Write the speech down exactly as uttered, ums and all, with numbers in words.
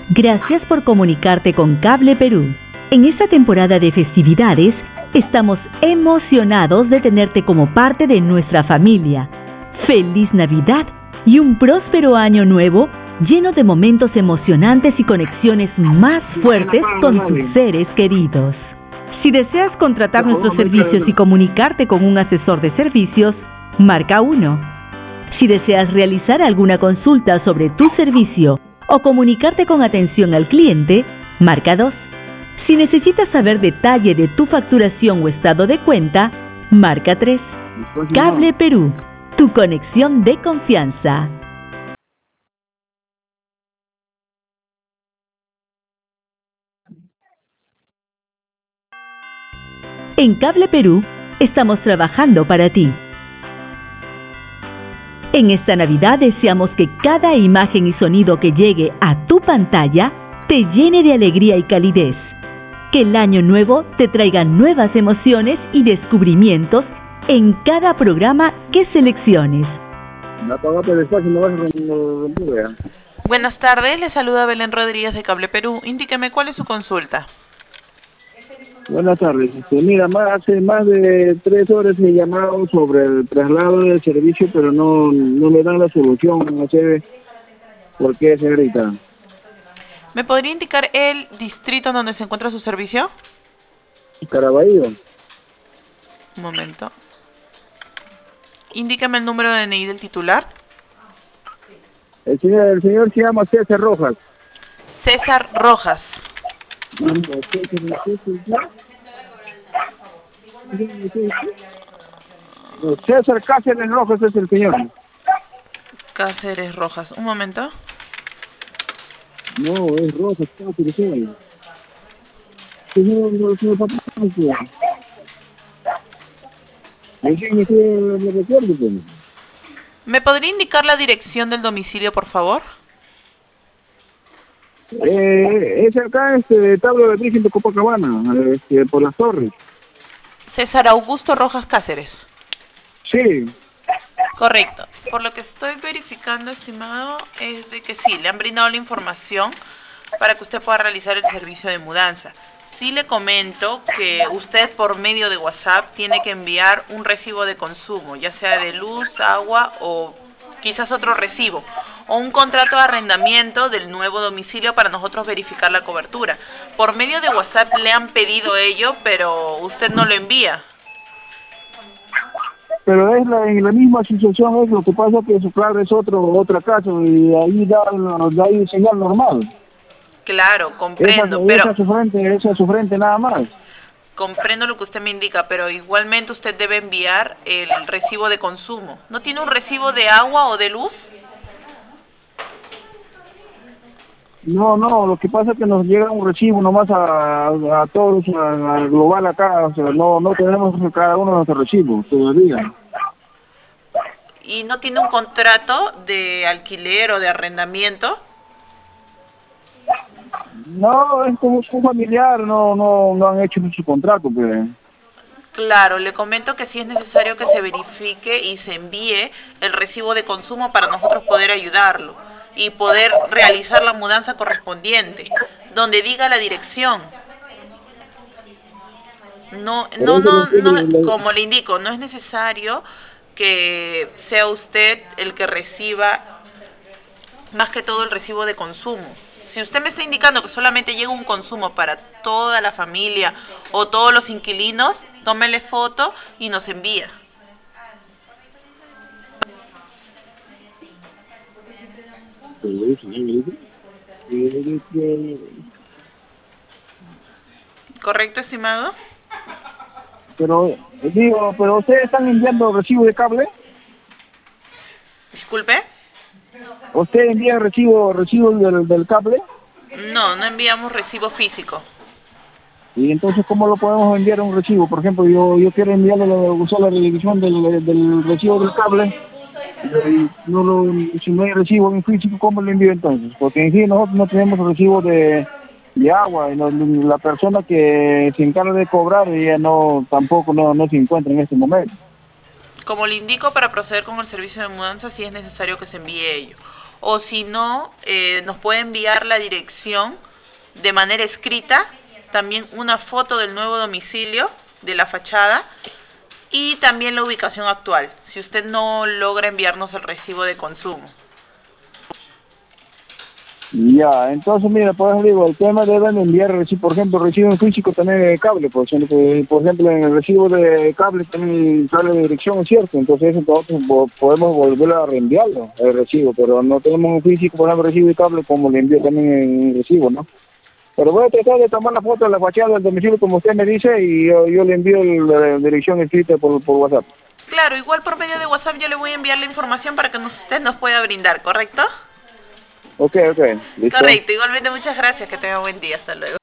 Gracias por comunicarte con Cable Perú. En esta temporada de festividades, estamos emocionados de tenerte como parte de nuestra familia. ¡Feliz Navidad y un próspero año nuevo lleno de momentos emocionantes y conexiones más fuertes con tus seres queridos! Si deseas contratar nuestros servicios y comunicarte con un asesor de servicios, marca uno. Si deseas realizar alguna consulta sobre tu servicio o comunicarte con atención al cliente, marca dos. Si necesitas saber detalle de tu facturación o estado de cuenta, marca tres. Cable Perú, tu conexión de confianza. En Cable Perú, estamos trabajando para ti. En esta Navidad deseamos que cada imagen y sonido que llegue a tu pantalla te llene de alegría y calidez. Que el año nuevo te traiga nuevas emociones y descubrimientos en cada programa que selecciones. Buenas tardes, le saluda Belén Rodríguez de Cable Perú. Indíqueme cuál es su consulta. Buenas tardes. Este, mira, más, hace más de tres horas he llamado sobre el traslado del servicio, pero no, no me dan la solución. No sé por qué, señorita. ¿Me podría indicar el distrito en donde se encuentra su servicio? Caraballo. Un momento. Indíqueme el número de D N I del titular. El señor, el señor se llama César Rojas. César Rojas. César Cáceres Rojas es el señor. Cáceres Rojas. Un momento. No, es Rojas Cáceres. Señor, señor, señor papá. Me recuerdo, pues. ¿Me podría indicar la dirección del domicilio, por favor? Eh, es acá, este, de Tabla de Virgen de Copacabana, este, por las torres. César Augusto Rojas Cáceres. Sí. Correcto. Por lo que estoy verificando, estimado, es de que sí, le han brindado la información para que usted pueda realizar el servicio de mudanza. Sí le comento que usted por medio de WhatsApp tiene que enviar un recibo de consumo, ya sea de luz, agua o quizás otro recibo, o un contrato de arrendamiento del nuevo domicilio para nosotros verificar la cobertura. Por medio de WhatsApp le han pedido ello, pero usted no lo envía. Pero es la, en la misma situación, es lo que pasa que su claro es otro, otra casa y ahí da, da ahí señal normal. Claro, comprendo, esa, pero... Esa es su frente, esa es su frente nada más. Comprendo lo que usted me indica, pero igualmente usted debe enviar el recibo de consumo. ¿No tiene un recibo de agua o de luz? No, no, lo que pasa es que nos llega un recibo nomás a, a todos, a, a global acá, o sea, no, no tenemos cada uno nuestro recibo todavía. ¿Y no tiene un contrato de alquiler o de arrendamiento? No, es como un familiar, no, no, no han hecho su contrato, pues. Claro, le comento que sí es necesario que se verifique y se envíe el recibo de consumo para nosotros poder ayudarlo y poder realizar la mudanza correspondiente, donde diga la dirección. No, no, no, no, como le indico, no es necesario que sea usted el que reciba más que todo el recibo de consumo. Si usted me está indicando que solamente llega un consumo para toda la familia o todos los inquilinos, tómele foto y nos envía. ¿Correcto, estimado? Pero, digo, pero ustedes están enviando recibo de cable. Disculpe. ¿Usted envía recibo, recibo del, del cable? No, no enviamos recibo físico. Y entonces, ¿cómo lo podemos enviar un recibo? Por ejemplo, yo yo quiero enviarle la, usar la revisión del, del recibo del cable. Y no lo, si no hay recibo en físico, ¿cómo lo envío entonces? Porque en sí nosotros no tenemos recibo de, de agua. Y no, la persona que se encarga de cobrar, ella no tampoco no, no se encuentra en este momento. Como le indico, para proceder con el servicio de mudanza sí es necesario que se envíe ello. o si no, eh, nos puede enviar la dirección de manera escrita, también una foto del nuevo domicilio, de la fachada, y también la ubicación actual, si usted no logra enviarnos el recibo de consumo. Ya, entonces mira, por ejemplo, digo, el tema deben enviar, recibo, por ejemplo, recibo en físico también de cable, por ejemplo, que, por ejemplo, en el recibo de cable también sale la dirección, es cierto, entonces nosotros podemos volver a reenviarlo, el recibo, pero no tenemos un físico, por ejemplo, recibo de cable como le envío también en el recibo, ¿no? Pero voy a tratar de tomar la foto de la fachada del domicilio como usted me dice y yo, yo le envío la dirección escrita por, por WhatsApp. Claro, igual por medio de WhatsApp yo le voy a enviar la información para que nos, usted nos pueda brindar, ¿correcto? Ok, ok, listo. Correcto, igualmente muchas gracias, que tenga buen día, hasta luego.